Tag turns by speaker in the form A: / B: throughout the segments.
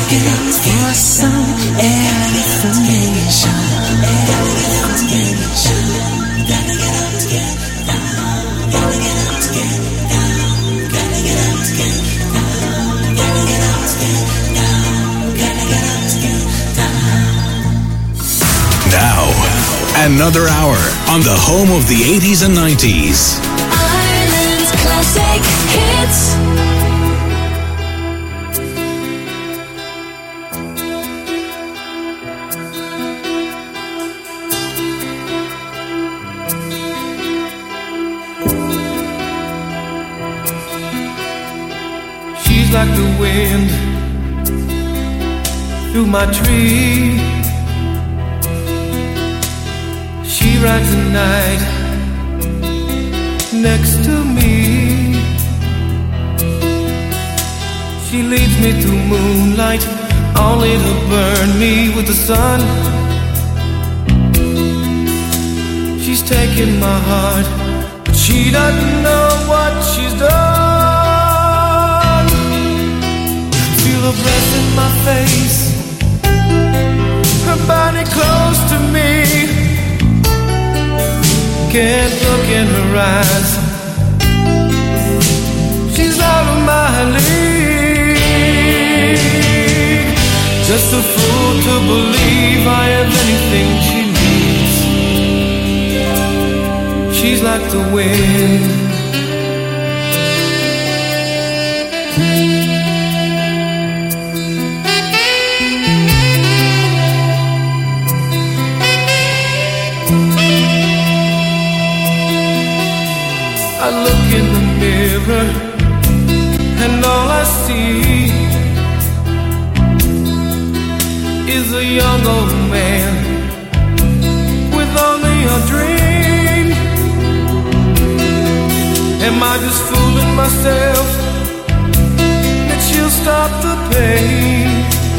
A: for some information.
B: Now, another hour on the home of the 80s and 90s.
C: Ireland's classic hits.
D: She's like the wind through my tree. She rides the night next to me. She leads me through moonlight, only to burn me with the sun. She's taken my heart, but she doesn't know what she's done. Feel her breath in my face, her body close to me. Can't look in her eyes, she's out of my league. Just a fool to believe I have anything she needs. She's like the wind. I look in the mirror and all I see is a young old man with only a dream. Am I just fooling myself that she'll stop the pain?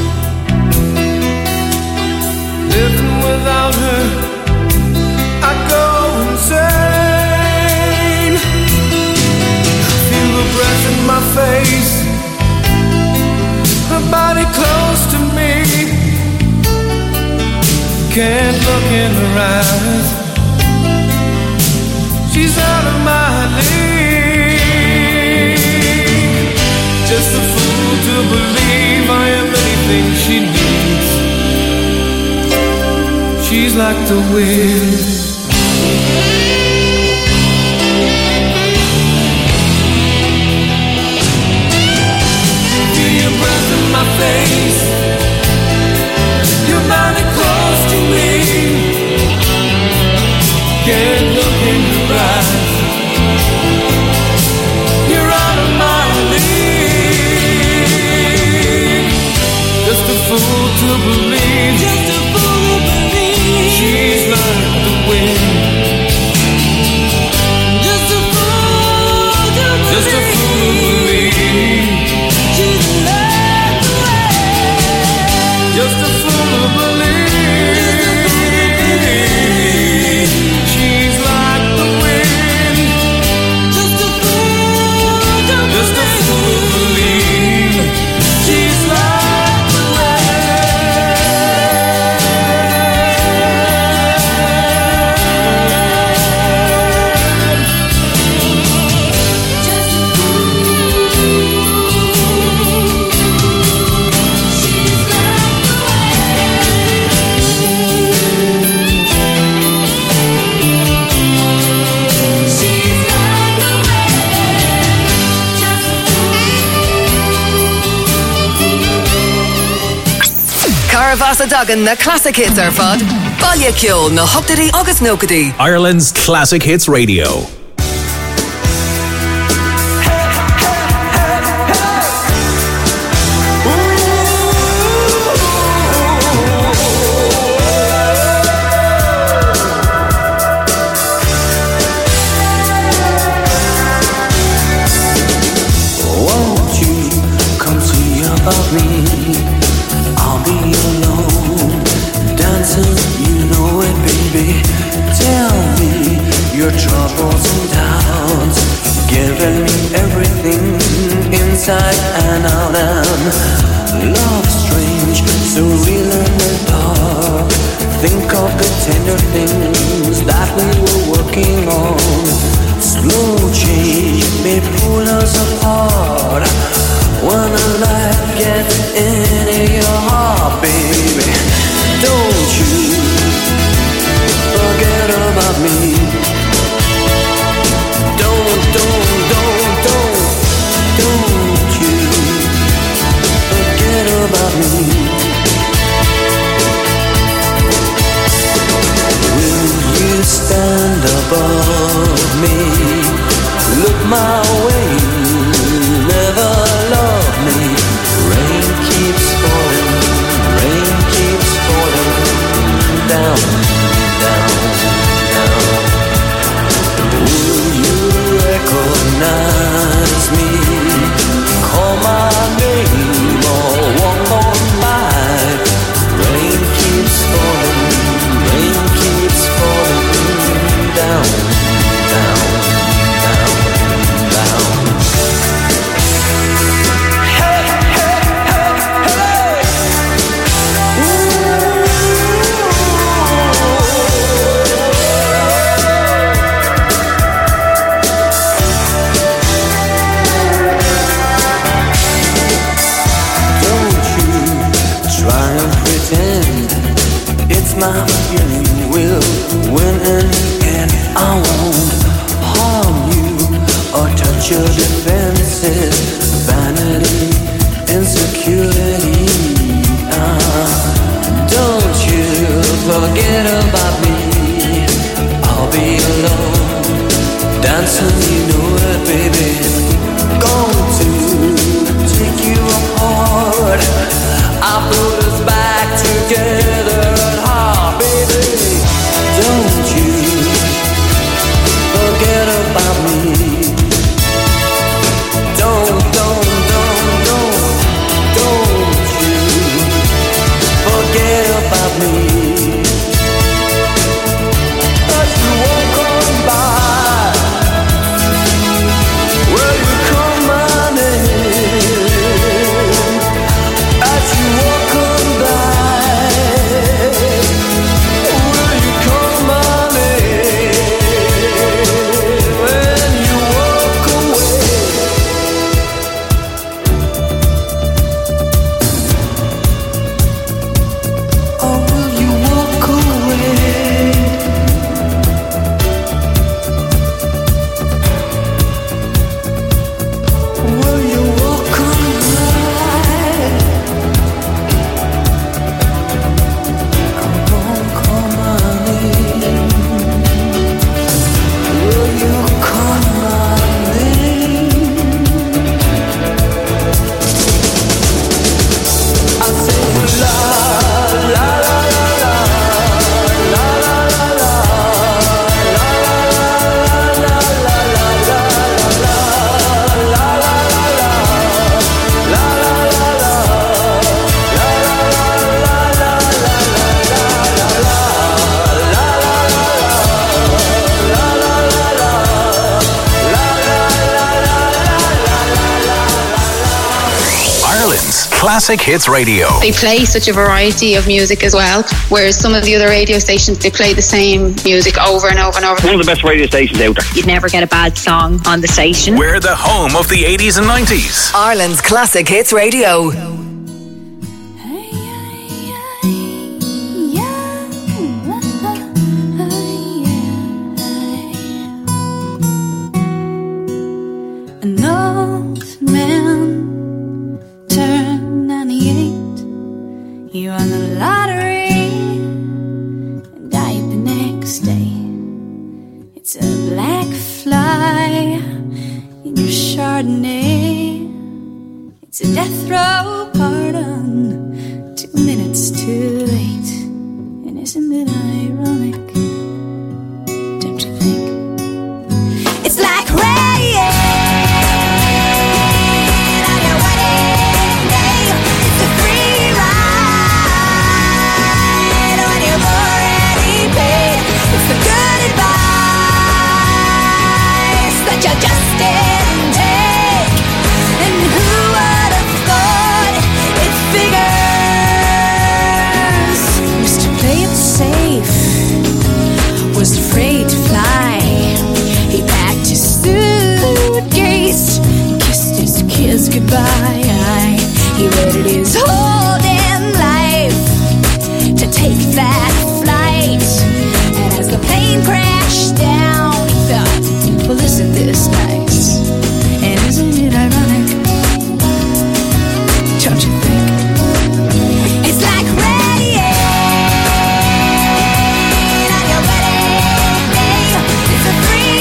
D: Living without her, I go insane. Feel the breath in my face, her body close to me. Can't look in her eyes, she's out of my league. Just a fool to believe I am anything she needs. She's like the wind. Breath in my face, your body close to me. Can't look in your eyes, you're out of my league. Just a fool to believe, just a fool to believe. She's like the wind. Just a fool to believe, just a fool to believe. Just a fool to believe. She's like the wind. Just a fool to believe. Just a fool to believe. She's like the
E: Carvasa Duggan na Classic Hits ar fad. Baile Ceol na Hoctady agus Nócadaí.
B: Ireland's Classic Hits Radio.
A: Won't you come see about me? I'll be alone, dancing, you know it, baby. Tell me your troubles and doubts, giving me everything inside and out, and love straight
B: Ireland's Classic Hits Radio.
F: They play such a variety of music as well, whereas some of the other radio stations, they play the same music over and over and over.
G: One of the best radio stations out there.
H: You'd never get a bad song on the station.
B: We're the home of the 80s and 90s.
E: Ireland's Classic Hits Radio.
I: An old man turned 98. He won the lottery and died the next day. It's a black fly in your Chardonnay. It's a death row pardon, 2 minutes too late. And isn't it ironic? Don't you think? It's like rain on your wedding day. It's a free ride when you've already paid. It's the good advice that you just didn't take. And who would have thought it figures? Mr. Play It Safe was afraid to fly. He packed his suitcase, kissed his kids goodbye. He waited his whole damn life to take that flight. And as the plane crashed down, he thought, well, isn't this nice? And isn't it ironic? Don't you think? It's like rain on your wedding day. It's a free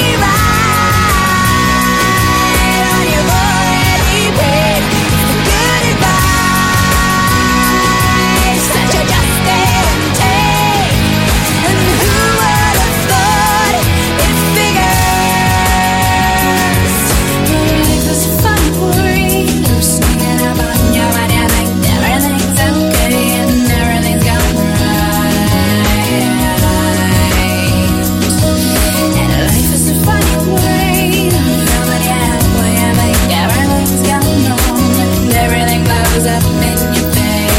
I: ride on your already paid. It's the good advice that you just didn't take. And who would have thought it figures? Life is a funny word. You're singing about your and you think everything's okay and everything's going right. And life is a funny word. Nobody has what you think everything's going wrong and everything blows up in your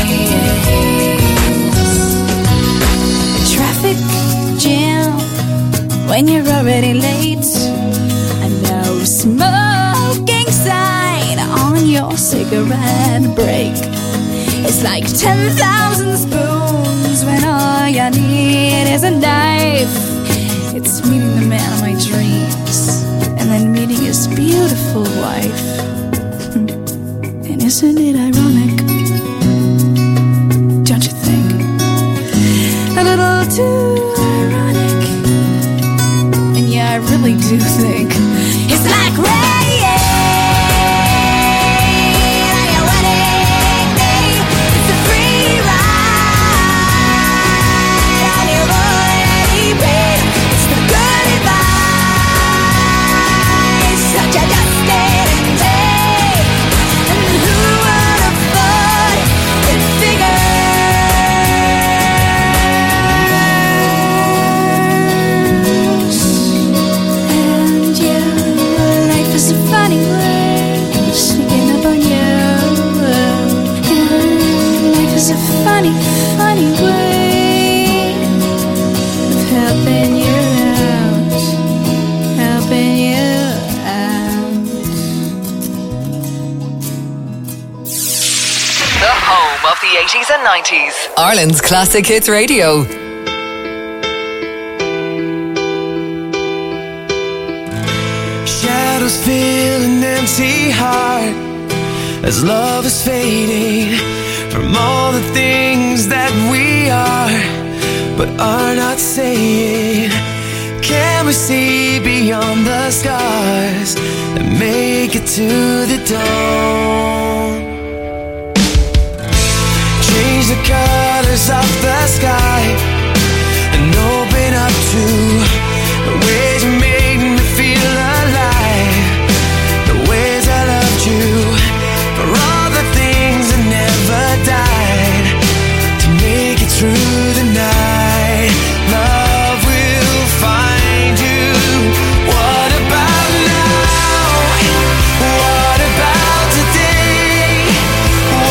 I: face. A traffic jam when you're already late. A no smoking sign on your cigarette break. It's like 10,000 spoons when all you need is a knife. It's meeting the man of my dreams and then meeting his beautiful wife. And isn't it ironic? Don't you think? A little too ironic. And yeah, I really do think it's like rain on your wedding day. It's a free ride on your already paid. It's the good advice that you just didn't take. And who would have thought it figures? And yeah, life is a funny word, sneaking up on you. Yeah, life is a funny, funny way of helping you out, helping you out.
E: The home of the 80s and 90s. Ireland's Classic Hits Radio.
A: Shadows fill an empty heart as love is fading from all the things that we are but are not saying. Can we see beyond the scars and make it to the dawn? Change the colors of the sky and open up to the ways you made me feel alive, the ways I loved you, for all the things that never died, to make it through the night. Love will find you. What about now? What about today?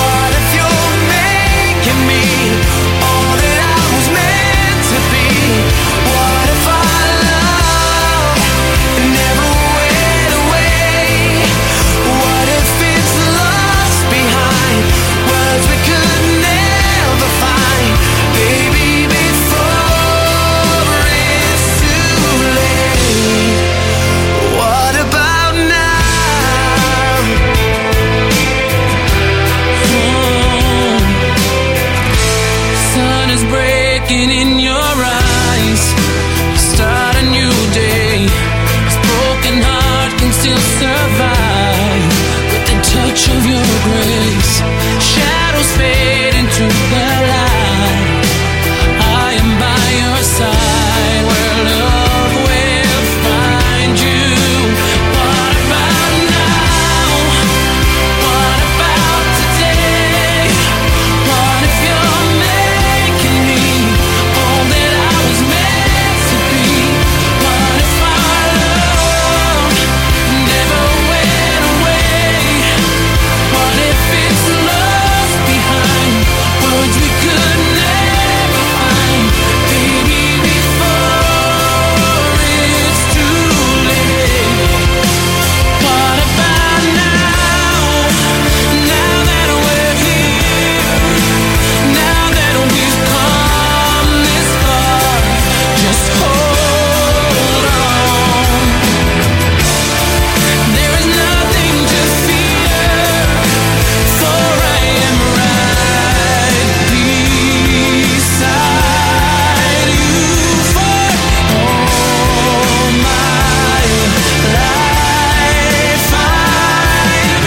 D: looking in your eyes. Start a new day. This broken heart can still survive with the touch of your grace. Shadows fade into the light. I am by your side where love will find you. What about now? What about today? What if you're making me all that I was meant to be? What if our love never went away? What if it's lost behind words we could never find? Baby, before it's too late. What about now? Now that we're here, now that we've come this far, just hold on. There is nothing to fear, for I am right beside you for all my life. I'm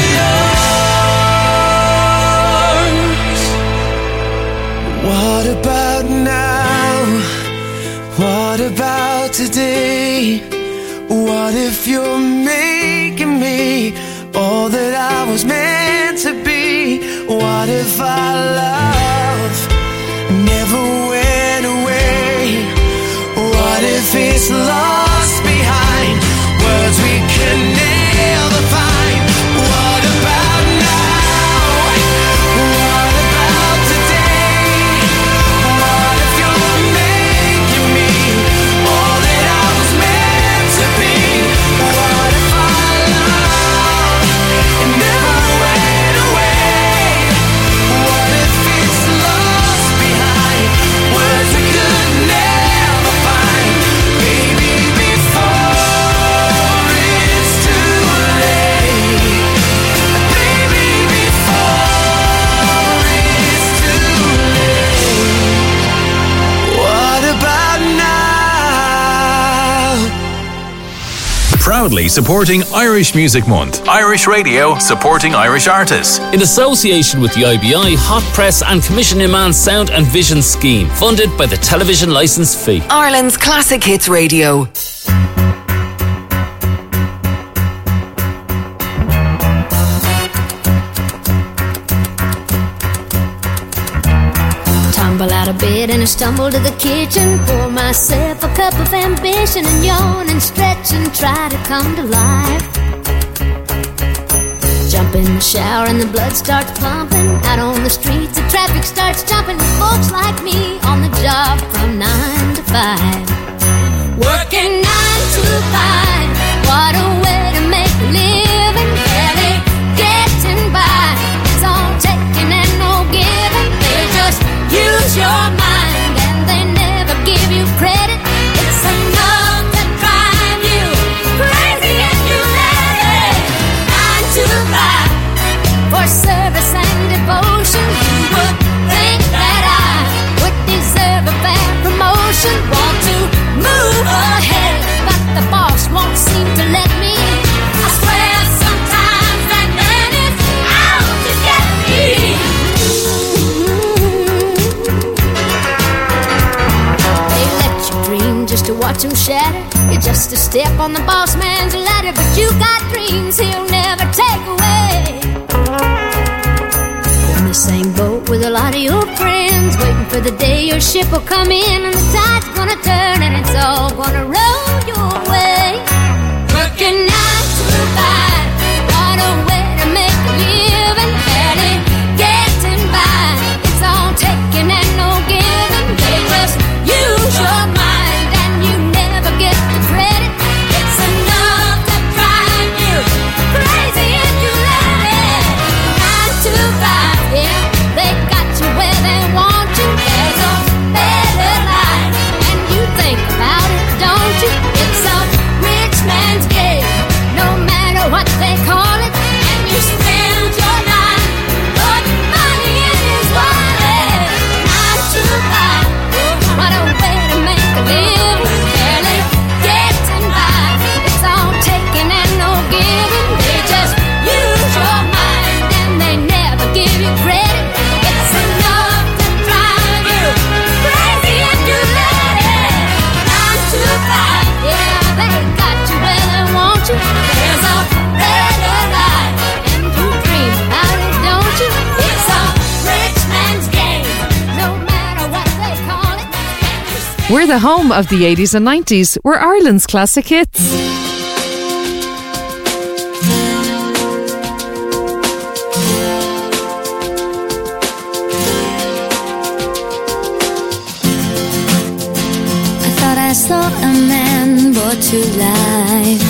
D: yours. What about now? What about today? What if you're making me all that I was meant to be? What if our love never went away? What if it's lost behind words we can never find? What about now? What about today? What if you're making me all that I was meant to be? What if our love never went away? What if it's lost behind words we could never find? Baby, before it's too late. Baby, before it's too late. What about now?
B: Proudly supporting Irish Music Month. Irish Radio supporting Irish artists.
G: In association with the IBI Hot Press and Commission Iman Sound and Vision Scheme, funded by the television licence fee.
E: Ireland's Classic Hits Radio.
C: Tumble out of bed and I stumble to the kitchen. Pour myself a cup of ambition and yawn and stretch and try to come to life. Jump in the shower and the blood starts pumping. Out on the streets the traffic starts jumping. With folks like me on the job from 9 to 5. Working 9 to 5. What a way to make a living. Barely getting by. It's all taking and no giving. They just use your mind and they never give you credit. It's enough to drive you crazy if you let it. 9 to 5 for service and devotion. You would think that I would deserve a fair promotion. Want to move ahead, but the boss won't seem to let me. I swear sometimes that man is out to get me. They let you dream just to watch him shatter. You're just a step on the boss man's ladder, but you got dreams he'll never take away. In the same boat with a lot of your friends, waiting for the day your ship will come in and the tide's gonna turn and it's all gonna roll your way. Working 9 to 5, what a way to make a living. Barely getting by, it's all taking and no giving. They just use your mind and you never get the credit. It's enough to drive you crazy if you let it. 9 to 5, yeah, they got you where they want you. There's a better life, and you think about it, don't you? It's a rich man's game.
J: We're the home of the 80s and 90s. We're Ireland's classic hits.
C: I saw a man brought to life.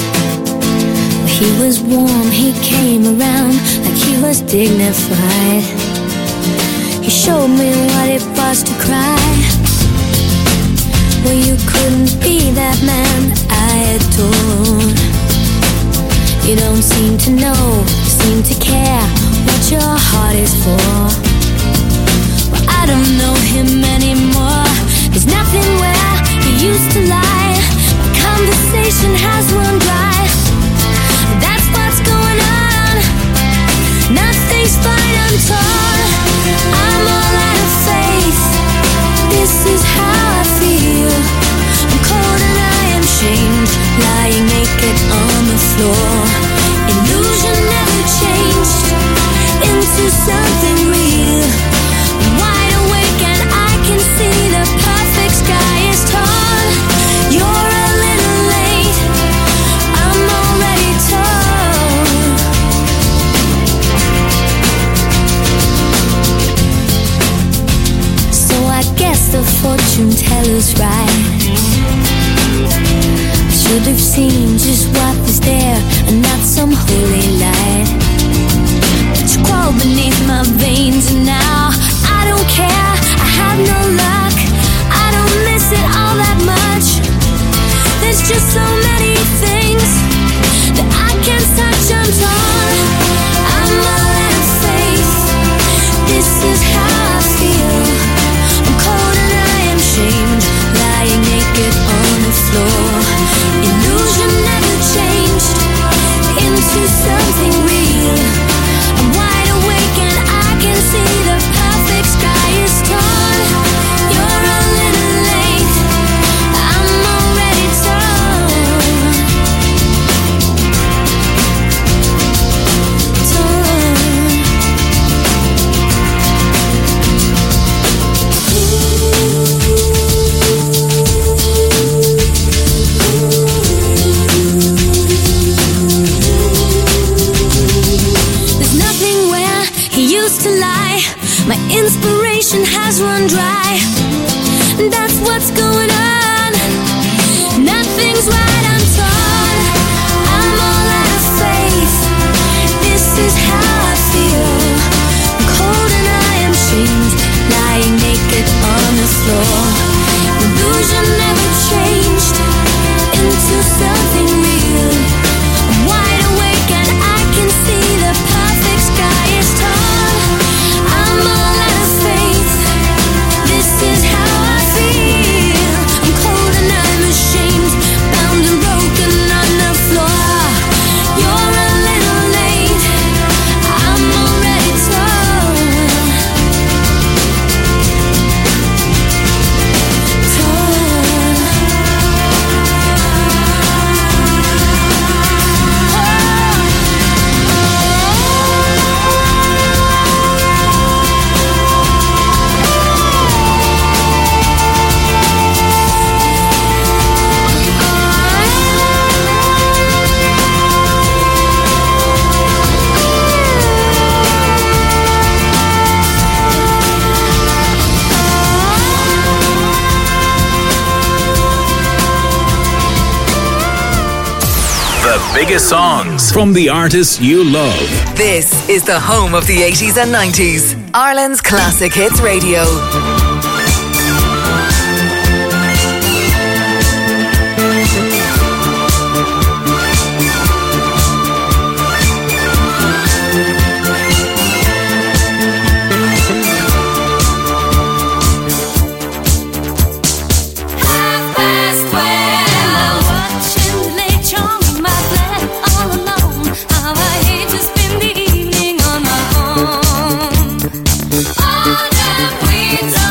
C: He was warm, he came around like he was dignified. He showed me what it was to cry. Well, you couldn't be that man I adored. You don't seem to know, seem to care what your heart is for. Well, I don't know him anymore. There's nothing where he used to lie. My conversation has run dry. That's what's going on. Nothing's fine, I'm torn. I'm all out of faith. This is how I feel. I'm cold and I am shamed, lying naked on the floor. Illusion never changed into something real. I'm wide awake and I can see the perfect sky is torn. You're a little late, I'm already torn. So I guess the fortune teller's right. I should have seen just what was there and not some holy light. It's crawled beneath my veins and now I don't care, I have no luck. I don't miss it all that much. There's just so many things that I can't touch, I'm torn. I'm all out of faith. This is how I feel. I'm cold and I am shamed, lying naked on the floor. Illusion never changed into something real. I'm wide awake and I can see the perfect sky is torn. You're a little late, I'm already torn. There's nothing where he used to lie. My inspiration has run dry. That's what's going on. Nothing's right, I'm torn. I'm all out of faith. This is how I feel. I'm cold and I am shamed, lying naked on the floor. Illusion never changed into something real. I'm wide awake and I can see the perfect sky is torn. I'm all out of faith. This is how I feel. I'm cold and I'm ashamed, bound and broken on the floor. You're a little late, I'm already torn.
B: The biggest songs from the artists you love.
E: This is the home of the 80s and 90s. Ireland's Classic Hits Radio.
C: All the weeds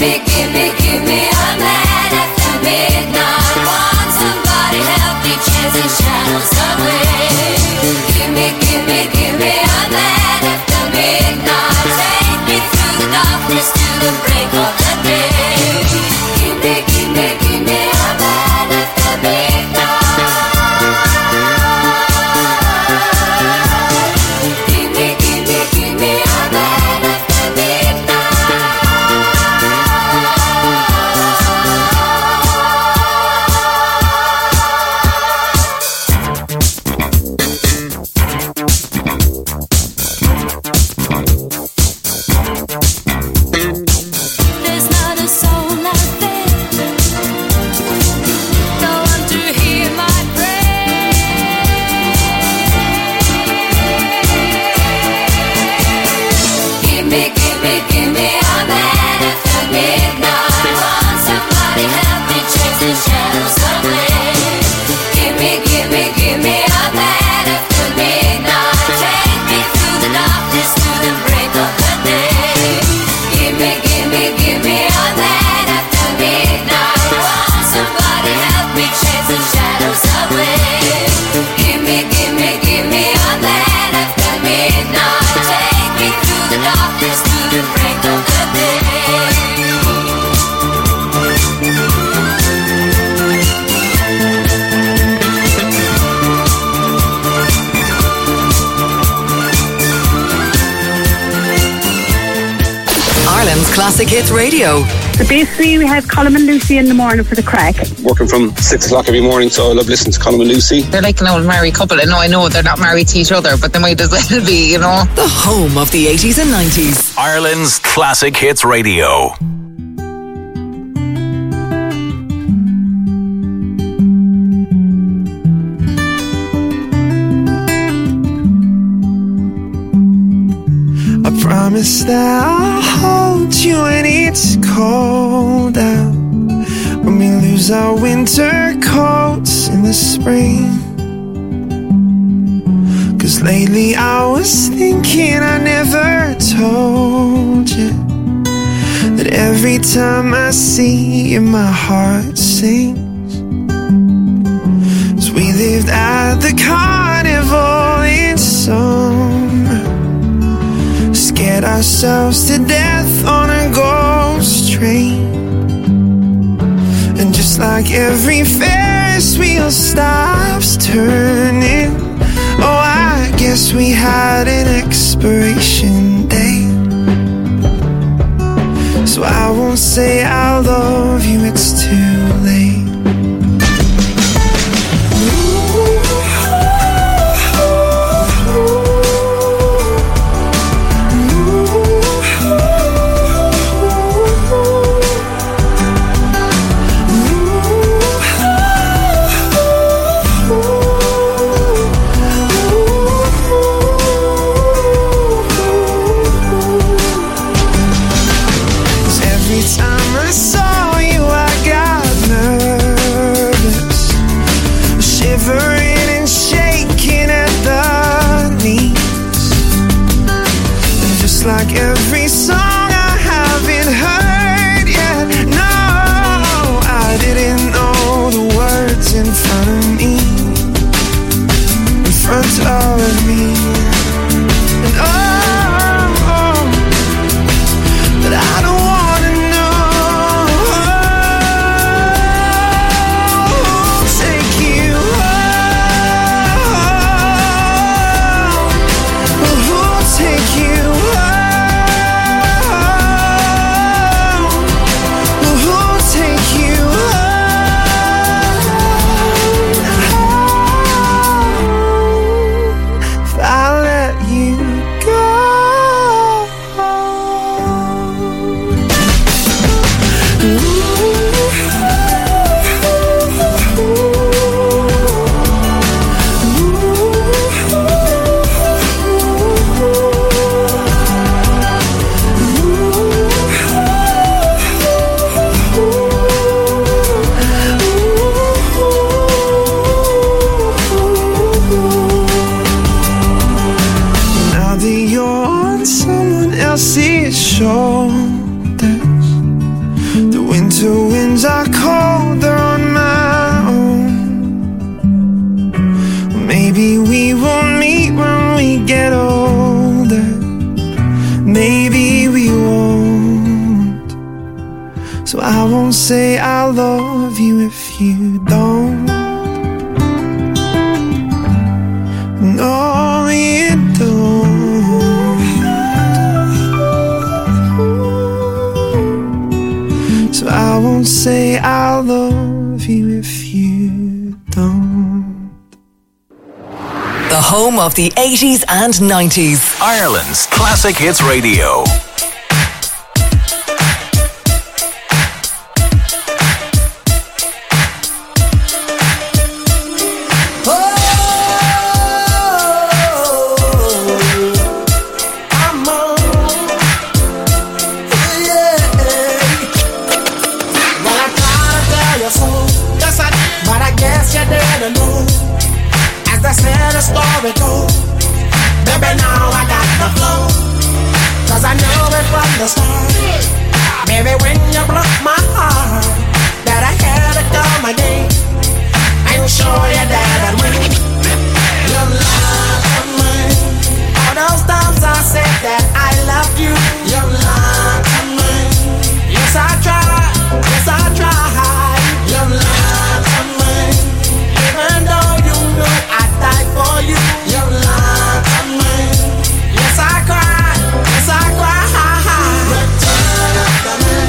C: give me a man after midnight. Want somebody help me chase the shadows away. Give me a man after midnight. Take me through the darkness to the break of the day. Give me a man after midnight. Give me a man after midnight. There's not a soul out there, no one to hear my prayer. Give me a man after midnight. Want somebody help me chase the shadows away. Give me a man after midnight. Take me through the darkness to the break of the day. Give me a man after midnight. Want somebody help me chase the shadows away. Give me a man after midnight. Take me through the darkness to the break of the day.
E: Ireland's Classic Hits Radio.
K: So basically we have Colm and Lucy in the morning for the crack.
L: Working from 6 o'clock every morning, so I love listening to Colm and Lucy.
M: They're like an old married couple. I know they're not married to each other, but they might as well be, you know.
E: The home of the 80s and 90s.
B: Ireland's Classic Hits Radio.
A: I promise that I'll hold you when it's cold out, when we lose our winter coats in the spring. 'Cause lately I was thinking I never told you that every time I see you my heart sings. 'Cause we lived at the carnival in summer, scared ourselves to death on a ghost train. And just like every Ferris wheel stops turning, oh, I guess we had an expiration date. So I won't say I love you, it's too late. Like every song I haven't heard yet. No, I didn't know the words in front of me, in front of me. And oh, but I don't wanna know who'll take you home, who'll take you home. else's shoulders, winter winds are colder on my own. Maybe we will meet when we get older. Maybe we won't. So I won't say I love you if you don't. No, you don't. So I won't say I love you if you don't.
E: The home of the 80s and 90s.
B: Ireland's Classic Hits Radio.
N: Baby, now I got the flow, 'cause I know it from the start. Baby, when you broke my heart, that I had to come again and show you that I'd win. Your love of mine. All those times I said that I loved you. Your love of mine. Yes, I tried. Yes, I tried. Your love of mine. Even though you know I died for you. Your love of mine. Yes, I cried. Yes, I cried. Return of the man.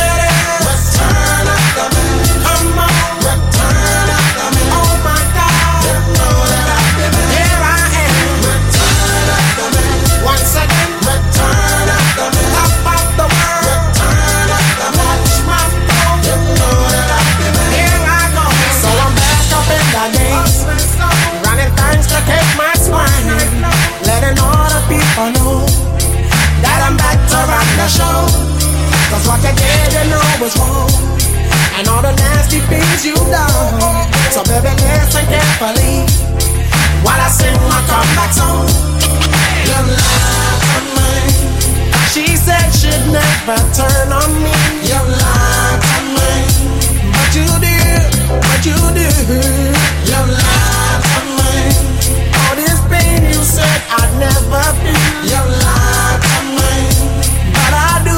N: Return of the man. Come on. Return of the man. Oh my God. You know that I've been here. I am. Return of the man. Once again. Return of the man. Top of the world. Return of the man. Watch my phone. You know that I've been here. I go. So I'm back up in the game. Running things to keep my spine. Letting all the people know that I'm back to run the show. 'Cause what you did, you know was wrong. And all the nasty things you done. So baby, listen carefully while I sing my comeback song. Your love of mine. She said she'd never turn on me. Your love of mine. But you did, but you did. Your love of mine. All this pain you said I'd never feel. Your love of mine. But I do.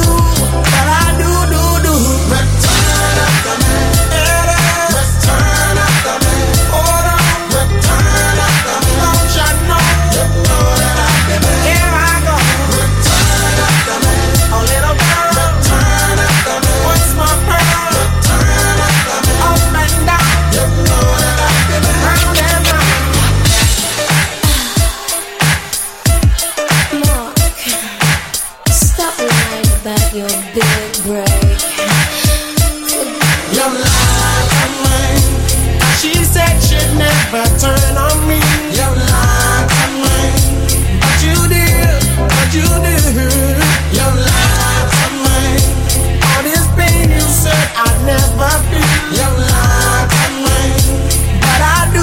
N: Return of the man. Return of the man. Hold on. Return of the man. Don't you know? You know that I've been there. Here I go. Return of the man. Oh little girl. Return of the man. What's my pearl? Return of the man. Up and down. You know that I've been there. Round and round.
C: Mark, stop lying about your big break.
N: Your love of mine. She said she'd never turn on me. Your love of mine. But you did. Your love of mine. All this pain you said I'd never feel. Your love of mine. But I do.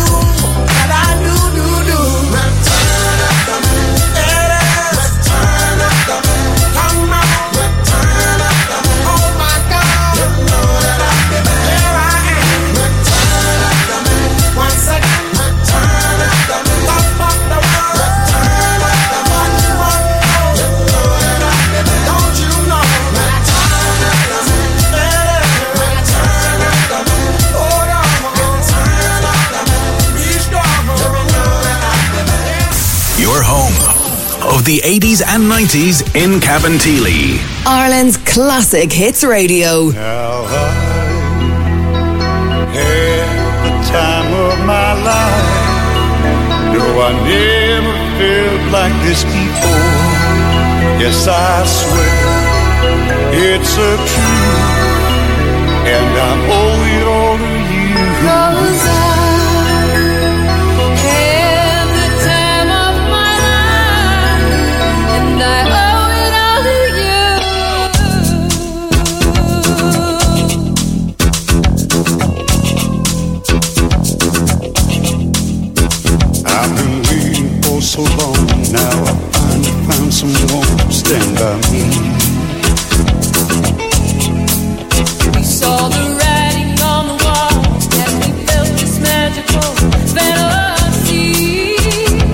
N: Return of the man. Return of the man. Come on. Return of the man. Oh my God. You know that I've been here. I am. Return of the man. Once again. Return of the man. Top of the world. Return of the man. You know that I've been here. Don't you know? Return of the man. Return of the man. Hold on. Return of the man. Be strong. You know that I've been here.
B: Your home of the 80s and 90s in Cabinteely.
E: Ireland's Classic Hits Radio.
O: Now I had the time of my life. No, I never felt like this before. Yes, I swear it's a truth, and I owe it all to you.
I: 'Cause I had the time of my life, and I owe it all to you.
O: I've been waiting for so long. Now I finally found someone to stand by me.
D: Saw the writing on the wall as we felt this magical fantasy.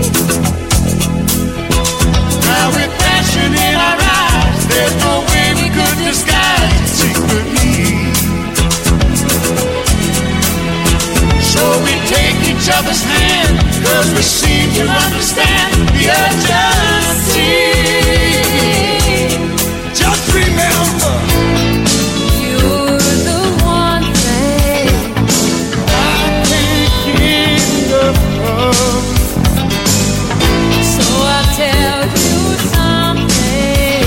O: Now with passion in our eyes, there's no way we could disguise it secretly. So we take each other's hand, 'cause we seem to understand the urgency. Just remember,
D: you're the one thing
O: I can't get enough of.
D: So I'll tell you something.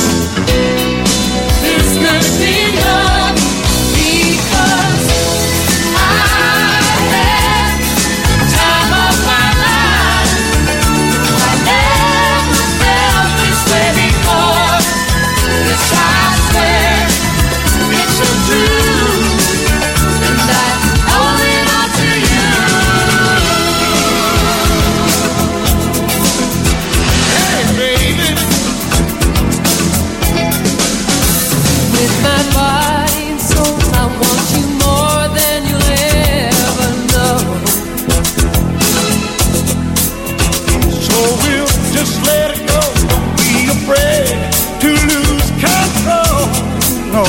D: This could be love because I had the time of my life. I never felt this way before. Yes, I swear it's so true, and I owe it all to you.
O: Hey baby,
D: With my body and soul, I want you more than you'll ever know.
O: so we'll just let it go. Don't be afraid to lose control. No.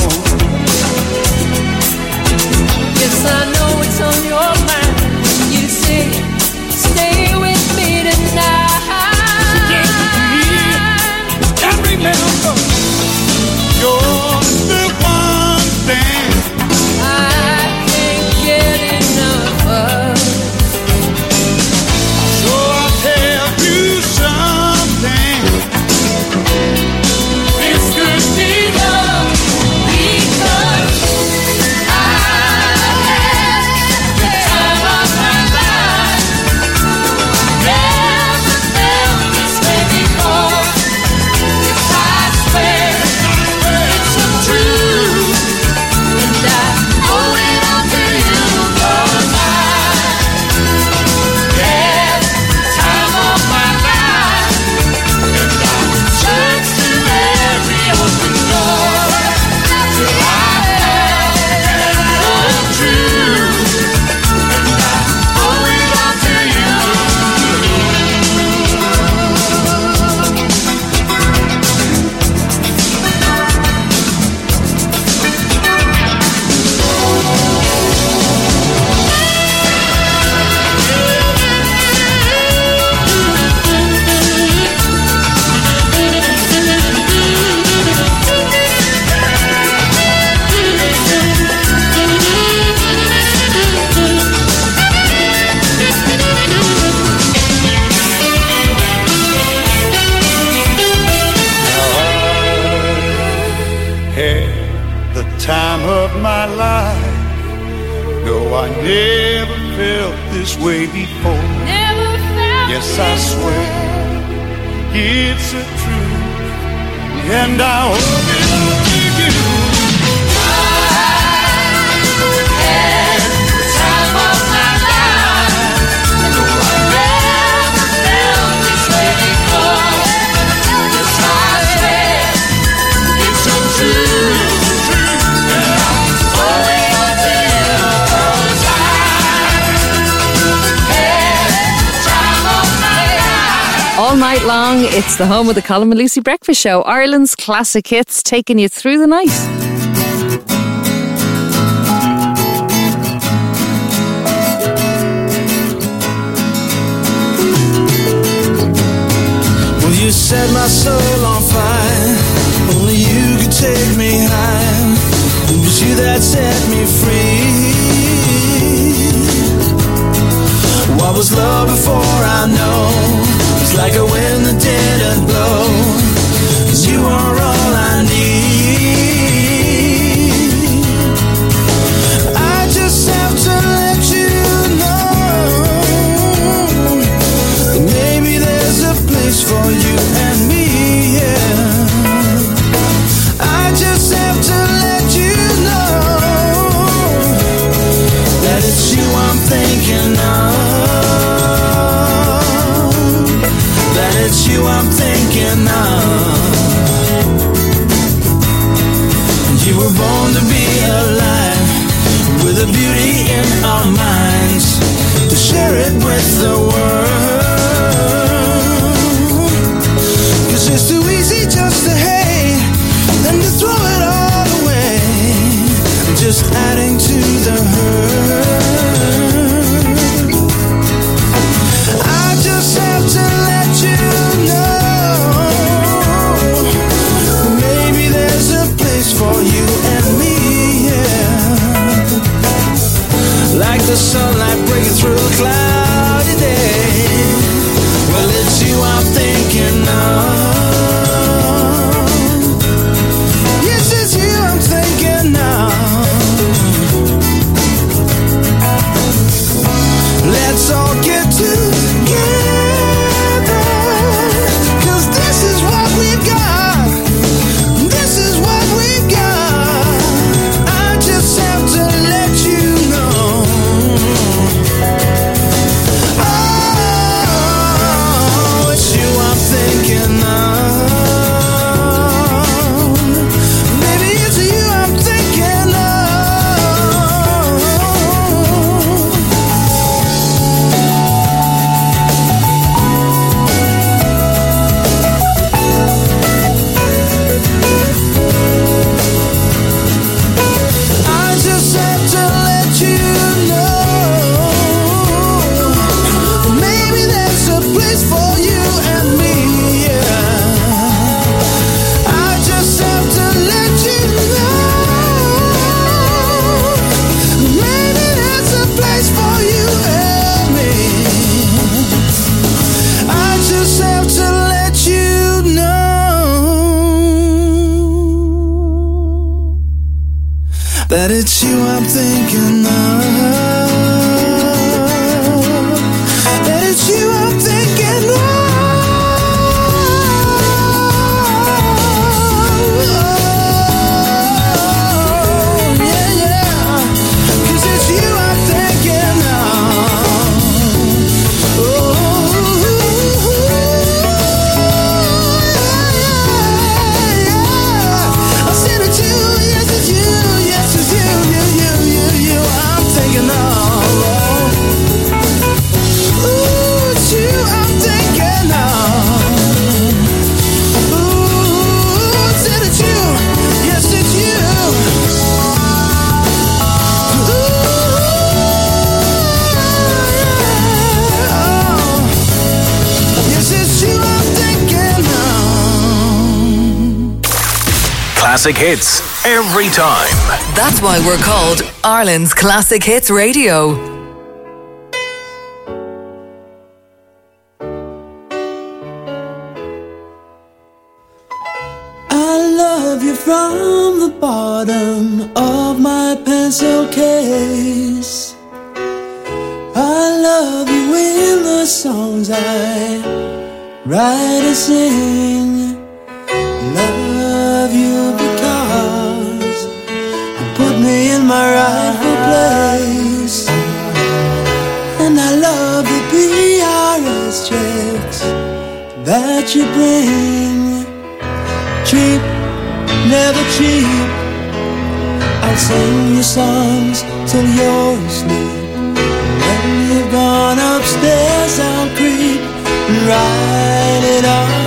D: Yes, I know it's on your mind when you say, stay with me tonight.
O: And remember, you're the one thing
D: I can't get enough of.
O: so I'll tell you something.
D: This could be love because I had the time of my life. Never felt this way before. Yes, I swear it's so true, and I owe it all to you 'cause I had the time of my life, and I searched through every open door till I had love true, and I owe it all to you.
O: Had the time of my life. No, I never felt this way before.
D: Never felt
O: Yes, I swear it's a truth, and I hope it will keep you.
D: had the time of my life. No, I never felt this way before. Yes, I swear it's so true, and I owe it all to you 'cause I had the time of my life.
J: All night long, it's the home of the Colin and Lucy Breakfast Show. Ireland's classic hits taking you through the night.
A: Well, you set my soul on fire. Only you could take me high. It was you that set me free. What was love before I know? It's like a wind that didn't blow. 'Cause you are all I need. I just have to let you know that maybe there's a place for you and me, yeah. I just have to let you know that it's you I'm thinking of. That it's you I'm thinking it's you I'm thinking of. That it's you I'm thinking of.
B: Classic hits every time.
E: That's why we're called Ireland's Classic Hits Radio.
A: I love you from the bottom of my pencil case. I love you in the songs I write and sing. Love you because you put me in my rightful place. And I love the PRS checks that you bring. Cheap, never cheap. I'll sing your songs till you're asleep. When you've gone upstairs I'll creep and write it all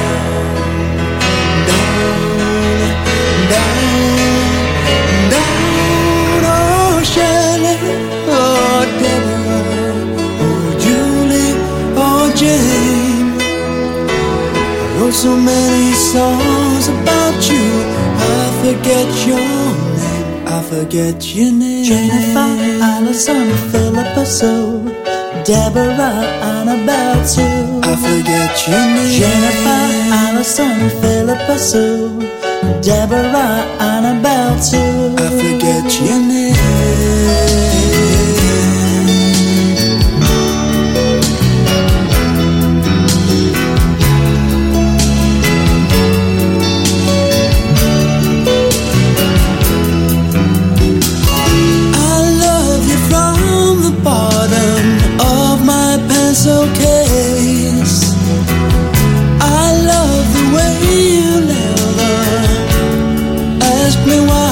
A: down, oh Shelley, oh Deborah, oh Julie, oh Jane. I wrote so many songs about you, I forget your name, I forget your name. Jennifer, Allison, Philippa Sue, Deborah, Annabelle too. I forget your name. Jennifer, Allison, Philippa Sue, Deborah, Annabelle too. I forget your name. I love you from the bottom of my pencil case. I love the way you never ask me why.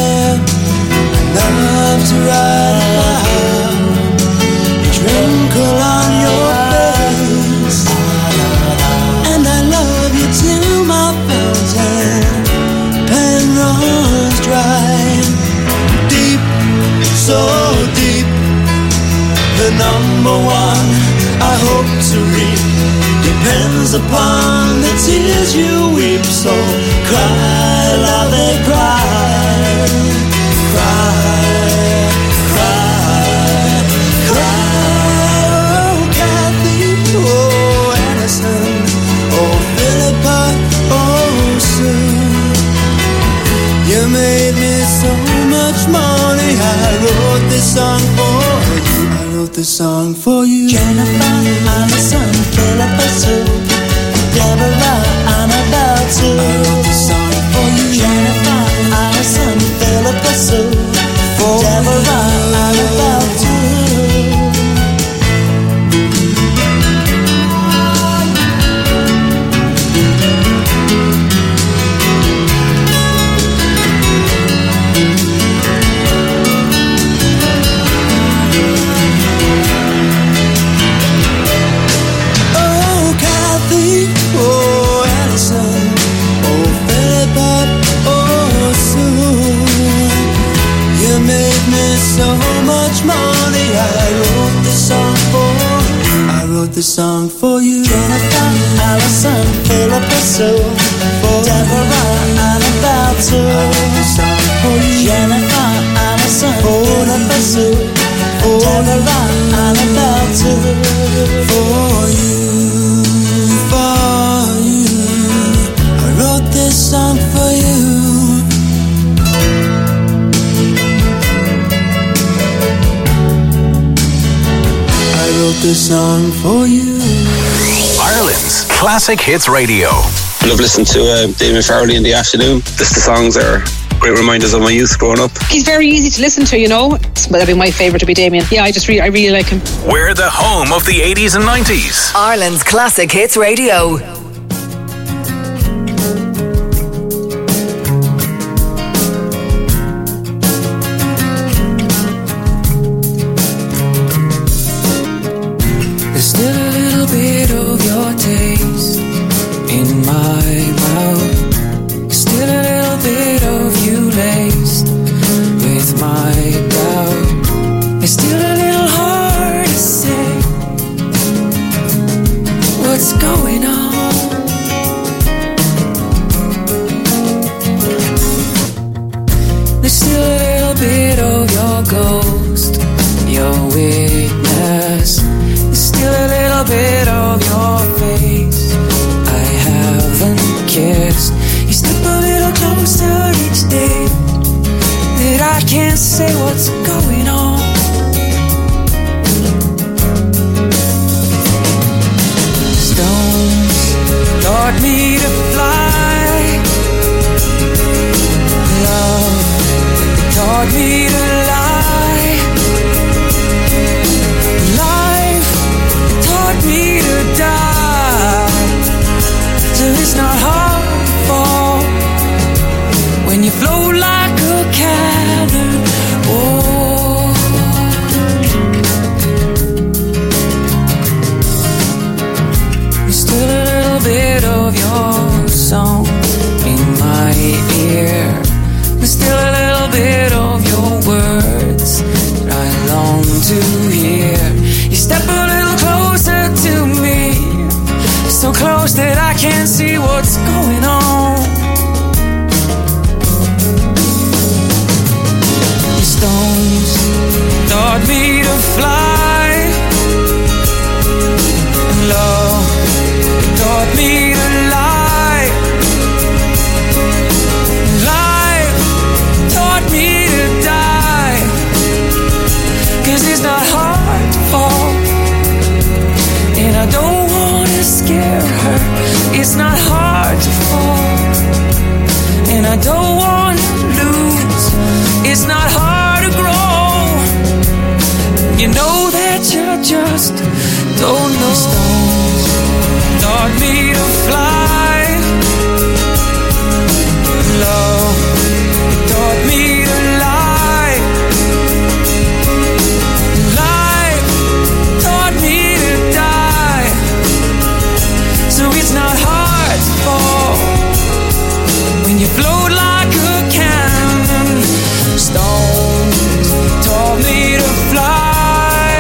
A: Love to ride about, twinkle on your face. And I love you till my fountain pen runs dry. Deep, so deep, the number one I hope to reap depends upon the tears you weep. So cry, love, they cry, cry, cry, cry. Oh Kathy, oh Anderson, oh Philippa, oh Sue. You made me so much money. I wrote this song for you. I wrote this song for you. Jennifer, Allison, Philippa Sue, Deborah, Annabelle too. I wrote this song for you. Jennifer, Allison, Philippa Sue, Deborah, Annabelle too. So much money. I wrote this song for you. I wrote this song for you. Jennifer, Allison, Philippa Sue, Deborah, Annabelle too. I wrote this song for you. Jennifer, Allison, Philippa Sue, Deborah, Annabelle too. For you, for you. I wrote this song for you. a song for you.
B: Ireland's Classic Hits Radio.
L: I love listening to Damien Farrelly in the afternoon. Just the songs are great reminders of my youth growing up.
P: He's very easy to listen to, you know. That'd be my favourite to be Damien. Yeah, I really like him.
B: We're the home of the 80s and 90s.
E: Ireland's Classic Hits Radio.
A: There's still a little bit of your taste in my mouth. Still a little bit of you laced with my doubt. It's still a little hard to say what's going on. There's still a little bit of your ghost, your weakness. There's still a little bit of your face I haven't kissed. You step a little closer each day that I can't say what's going on. Stones taught me to fly. Love taught me to lie. Life taught me to die. So it's not hard to fall when you float like a cannon. Oh, there's still a little bit of your song in my ear. There's still a little bit of your words that I long to hear. You step a little closer to me, so close that I can't see what's going on. The stones taught me to fly, and love taught me to lie. Life taught me to die, 'cause it's not hard to fall, and I don't wanna scare her. It's not hard to fall, and I don't want to lose. It's not hard to grow. You know that you just don't know. Stones taught me to fly. Love taught me to lie. Life taught me to die. So it's not hard to fall when you float like a cannon. Stones taught me to fly.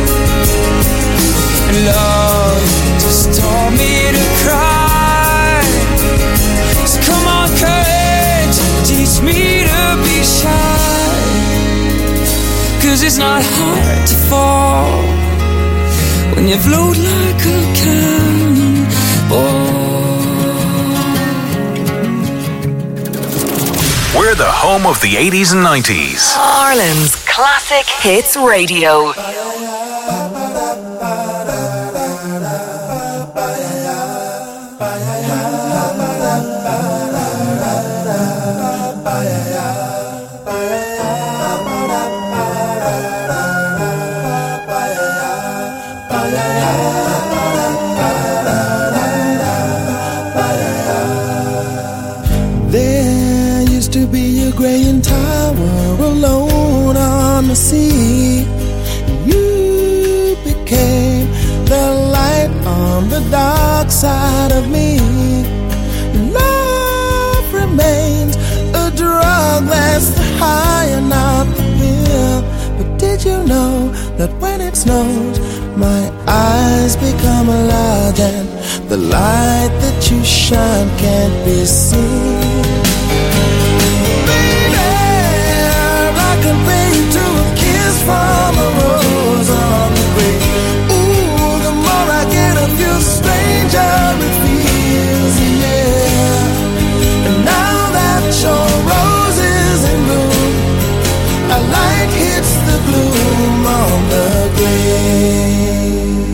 A: Love just taught me to cry. So come on, courage, teach me to be shy. 'Cause it's not hard to fall when you float like a cannon.
B: We're the home of the 80s and 90s.
E: Ireland's Classic Hits Radio.
A: There used to be a graying tower alone on the sea. You became the light on the dark side of me. Love remains a drug that's the high and not the pill. But did you know that when it snows, my eyes become large and the light that you shine can't be seen? Baby, I compare you to a kiss from a rose on the grave. Ooh, the more I get of you, stranger it feels, yeah. And now that your rose is in bloom, a light hits the gloom on the grave.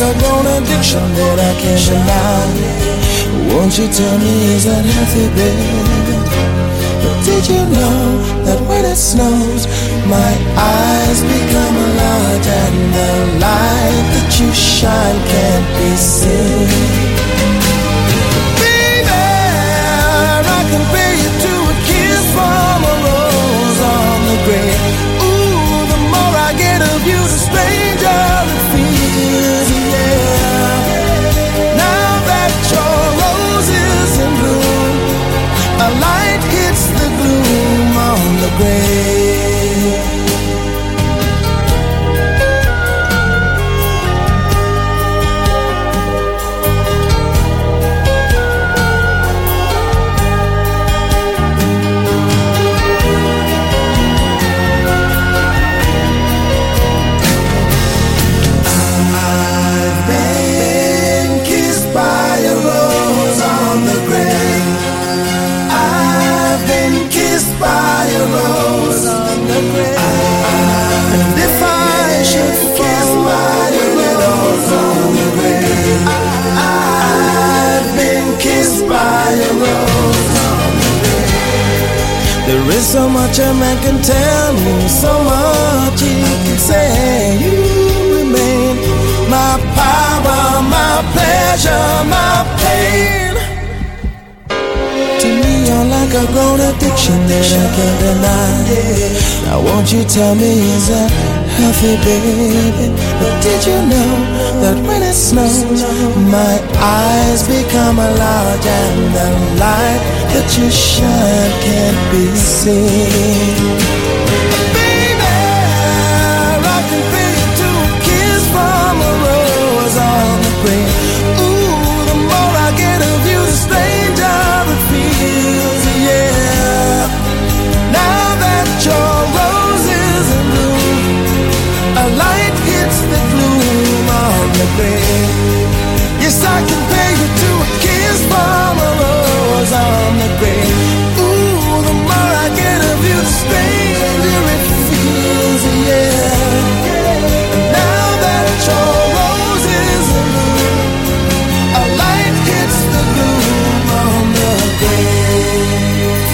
A: a grown addiction that I can't deny. Won't you tell me, is that healthy, baby? But did you know that when it snows, my eyes become large and the light that you shine can't be seen? Baby, I compare you to a kiss from a rose on the grave. Ooh, the more I get of you, the stranger it feels, yeah. Now that your rose is in bloom, a light hits the gloom on the grave. I've been kissed by a rose on the grave. I've been kissed by a rose on the grave. And if I should kiss by a rose on the grave, I've been kissed by a rose on the grave. There is so much a man can tell me, so much he can say. You remain my power, my pleasure, my pain. To me, you're like a grown addiction that I can't deny. Now won't you tell me, is that healthy, baby? But did you know that when it snows, my eyes become large and the light that you shine can't be seen? Baby, I can feel you to a kiss from a rose on the grave. Ooh, the more I get of you, the stranger it feels, yeah. Now that your rose is in bloom, a light hits the gloom on the grave. Yes, I can pay you to a kiss from a rose on the grave. Ooh, the more I get of you, the stranger it feels, yeah. Now that your rose is in bloom, a light hits the gloom on the grave.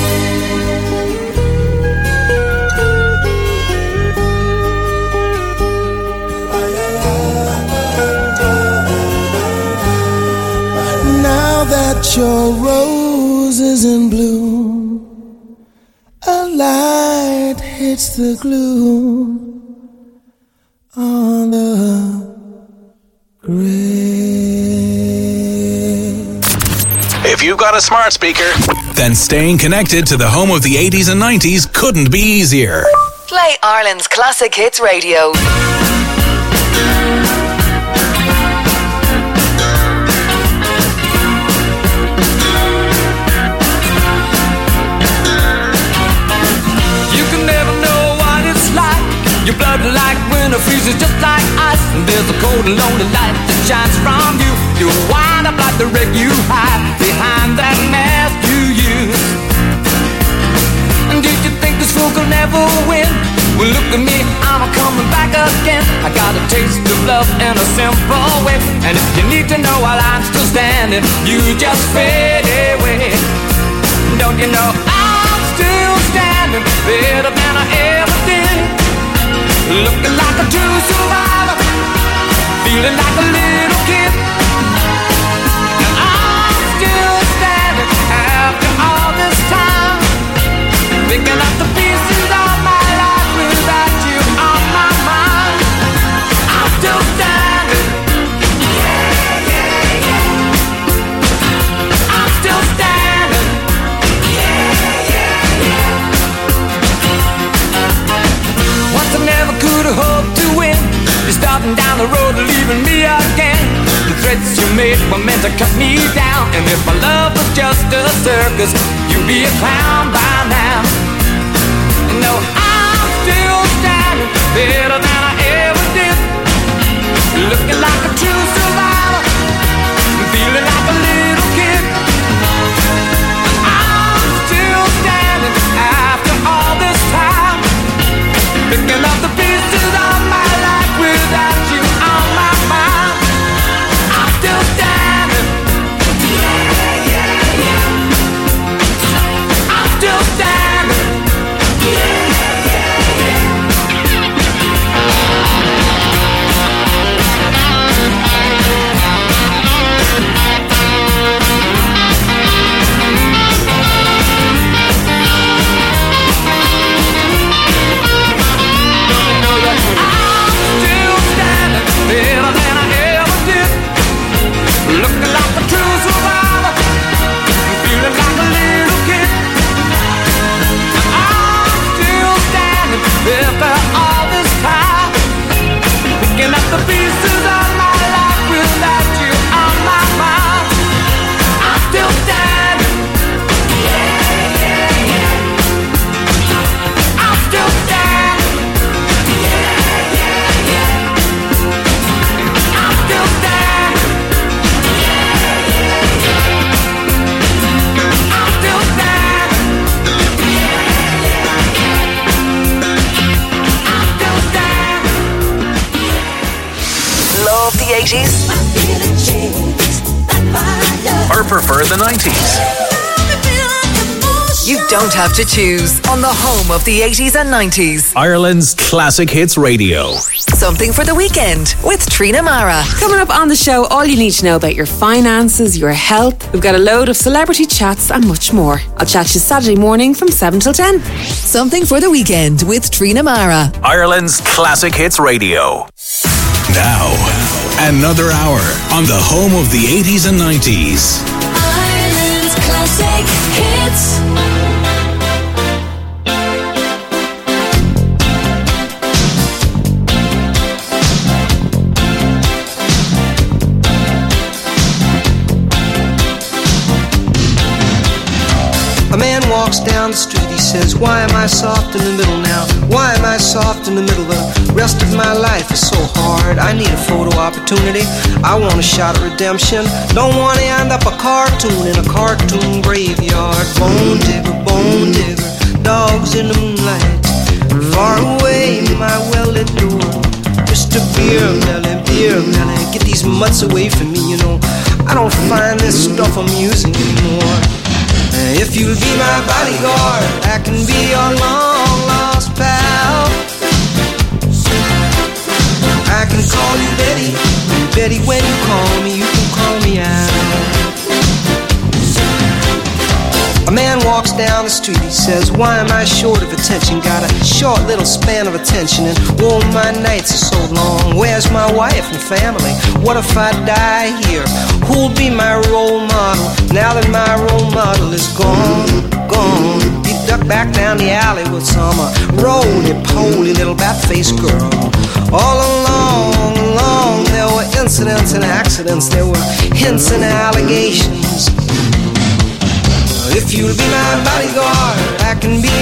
A: Now that your rose is in bloom, a light hits the gloom on the grave.
B: If you've got a smart speaker, then staying connected to the home of the 80s and 90s couldn't be easier.
E: Play Ireland's Classic Hits Radio.
D: You can never know what it's like. Your blood like winter freezes just like ice. And there's a cold and lonely light that shines from you. You wind up like the wreck you hide behind that mask you use. And did you think this fool could never win? Well, look at me, I'm coming back again. I got a taste of love in a simple way. And if you need to know while I'm still standing, you just fade away. Don't you know I'm still standing better than I ever did? Looking like a true survivor, feeling like a little kid. And I'm still standing after all this time, picking up the pieces of my life without you on my mind. I'm still standing. Yeah, yeah, yeah. I'm still standing. Yeah, yeah, yeah. Once I never could have hoped to win. You're starting down the road, leaving me again. The threats you made were meant to cut me down. And if my love was just a circus, you'd be a clown by now. No, I'm still standing better than I ever did. Looking like a true survivor, feeling like a little kid. I'm still standing after all this time, picking up the pieces of my life without you on my mind.
E: 80s?
B: Or prefer the 90s?
E: You don't have to choose on the home of the 80s and 90s.
B: Ireland's Classic Hits Radio.
E: Something for the weekend with Trina Mara.
Q: Coming up on the show, all you need to know about your finances, your health. We've got a load of celebrity chats and much more. I'll chat to you Saturday morning from 7 till 10.
E: Something for the weekend with Trina Mara.
B: Ireland's Classic Hits Radio. Now, another hour on the home of the 80s and 90s.
C: Ireland's Classic Hits.
R: A man walks down the street, he says, why am I soft in the middle now? Why am I soft in the middle? The rest of my life is so hard. I need a photo opportunity. I want a shot at redemption. Don't want to end up a cartoon in a cartoon graveyard. Bone digger, dogs in the moonlight. Far away, my well-lit door. Mr. Beer Melly, get these mutts away from me, you know. I don't find this stuff amusing anymore. If you'll be my bodyguard, I can be your long-lost pal. I can call you Betty, and Betty, when you call me, you can call me out. A man walks down the street, he says, why am I short of attention? Got a short little span of attention, and oh, my nights are so long. Where's my wife and family? What if I die here? Who'll be my role model now that my role model is gone? He ducked back down the alley with some roly-poly little bat-faced girl. All along, there were incidents and accidents, there were hints and allegations. If you'll be my bodyguard, I can be